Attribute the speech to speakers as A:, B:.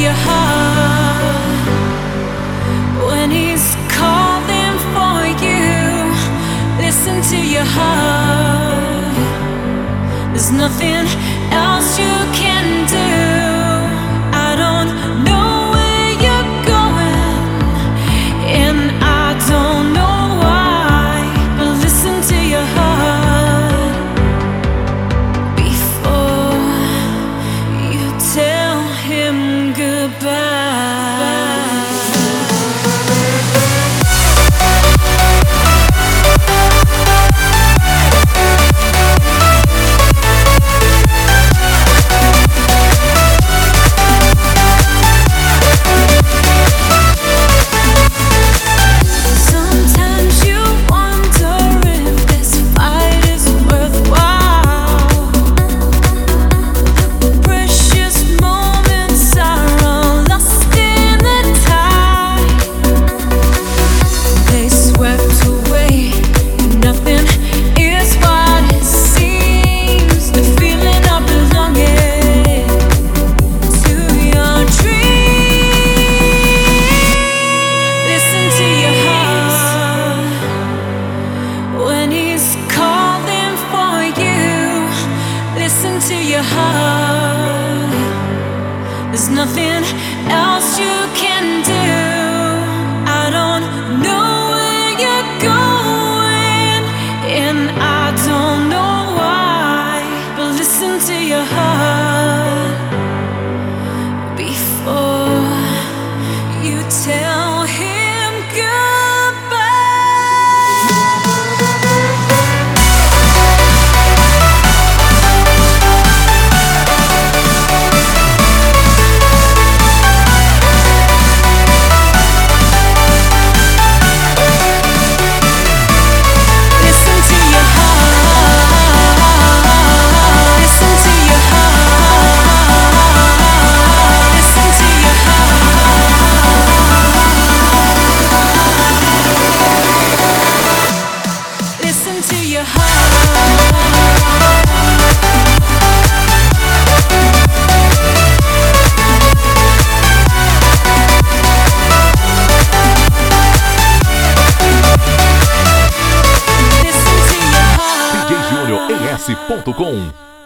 A: your heart when he's calling for you. Listen to your heart. There's nothing else you can do. I don't know where you're going, and I don't know why, but listen to your heart before you tell him goodbye. Listen to your heart. There's nothing else you can do. I don't know where you're going, and I don't know why, but listen to your heart before you tell him goodbye.
B: DJJunior.com